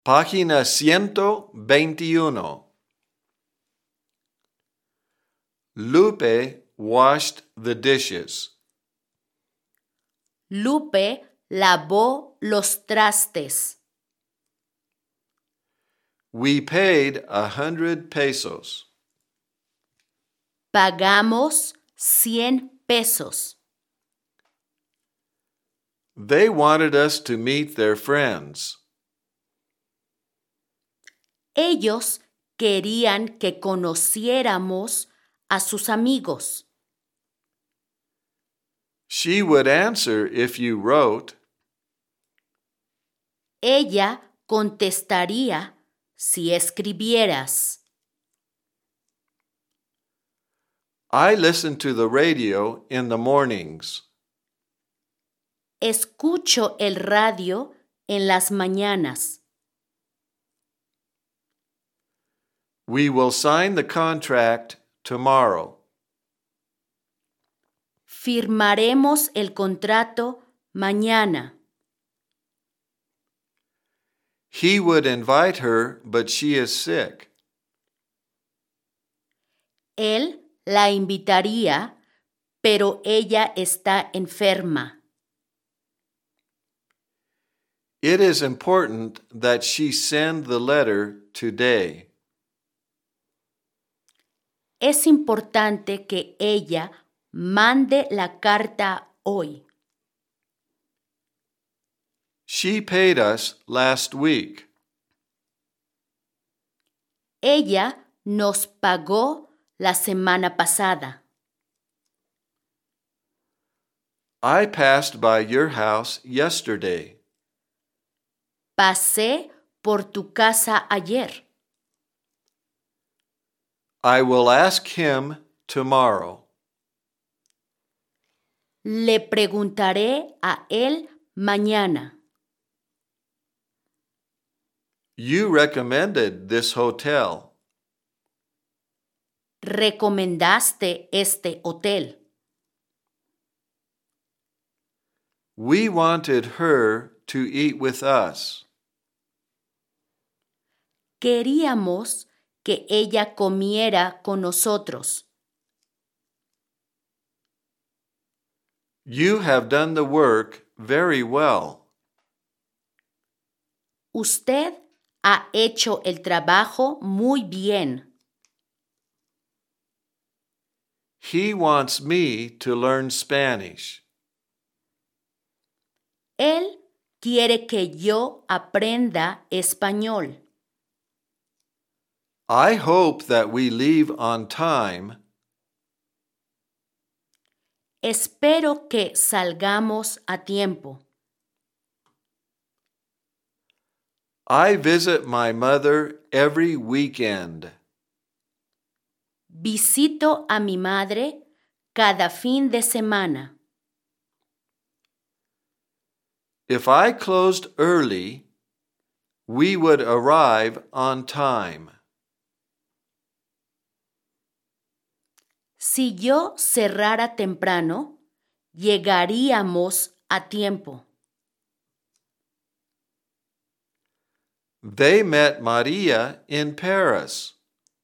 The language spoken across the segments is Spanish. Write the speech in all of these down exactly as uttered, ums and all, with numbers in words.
Página ciento veintiuno. Lupe washed the dishes. Lupe lavó los trastes. We paid a hundred pesos. Pagamos cien pesos. They wanted us to meet their friends. Ellos querían que conociéramos a sus amigos. She would answer if you wrote. Ella contestaría si escribieras. I listen to the radio in the mornings. Escucho el radio en las mañanas. We will sign the contract tomorrow. Firmaremos el contrato mañana. He would invite her, but she is sick. Él la invitaría, pero ella está enferma. It is important that she send the letter today. Es importante que ella mande la carta hoy. She paid us last week. Ella nos pagó la semana pasada. I passed by your house yesterday. Pasé por tu casa ayer. I will ask him tomorrow. Le preguntaré a él mañana. You recommended this hotel. Recomendaste este hotel. We wanted her to eat with us. Queríamos que ella comiera con nosotros. You have done the work very well. Usted ha hecho el trabajo muy bien. He wants me to learn Spanish. Él quiere que yo aprenda español. I hope that we leave on time. Espero que salgamos a tiempo. I visit my mother every weekend. Visito a mi madre cada fin de semana. If I closed early, we would arrive on time. Si yo cerrara temprano, llegaríamos a tiempo. They met Maria in Paris.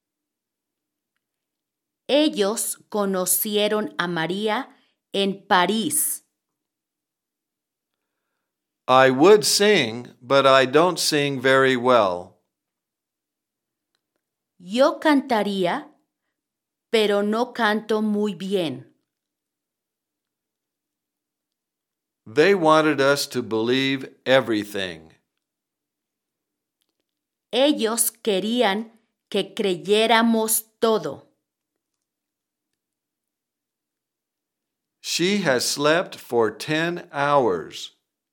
Ellos conocieron a María en París. I would sing, but I don't sing very well. Yo cantaría, pero no canto muy bien. They wanted us to believe everything. Ellos querían que creyéramos todo. She has slept for ten hours.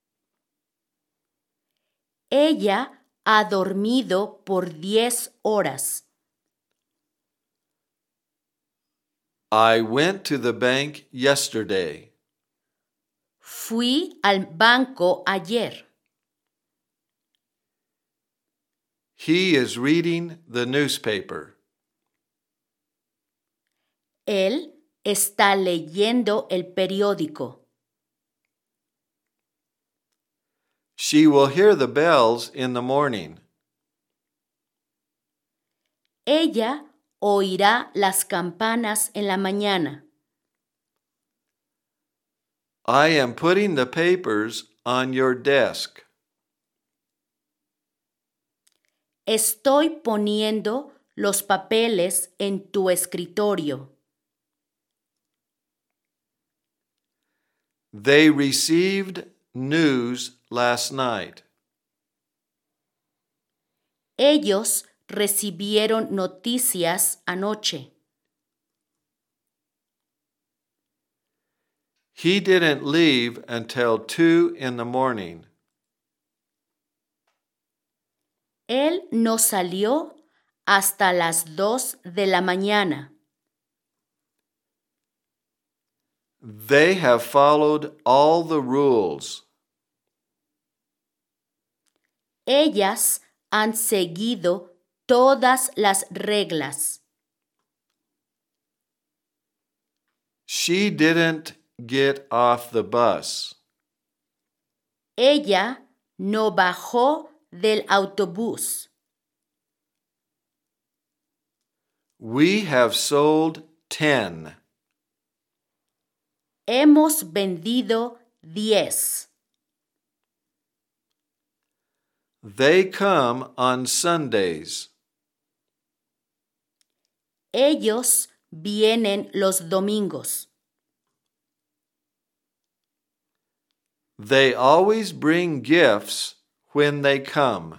Ella ha dormido por diez horas. I went to the bank yesterday. Fui al banco ayer. He is reading the newspaper. Él está leyendo el periódico. She will hear the bells in the morning. Ella oirá las campanas en la mañana. I am putting the papers on your desk. Estoy poniendo los papeles en tu escritorio. They received news last night. Ellos recibieron noticias anoche. He didn't leave until two in the morning. Él no salió hasta las dos de la mañana. They have followed all the rules. Ellas han seguido todas las reglas. She didn't get off the bus. Ella no bajó del autobús. We have sold ten. Hemos vendido diez. They come on Sundays. Ellos vienen los domingos. They always bring gifts when they come.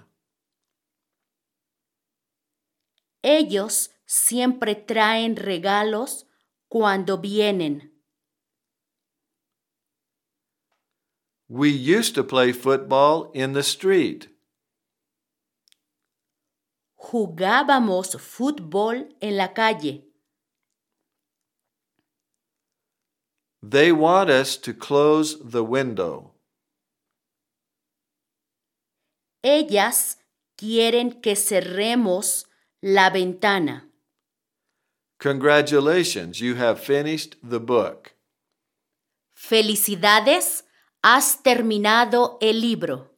Ellos siempre traen regalos cuando vienen. We used to play football in the street. Jugábamos fútbol en la calle. They want us to close the window. Ellas quieren que cerremos la ventana. Congratulations, you have finished the book. Felicidades, has terminado el libro.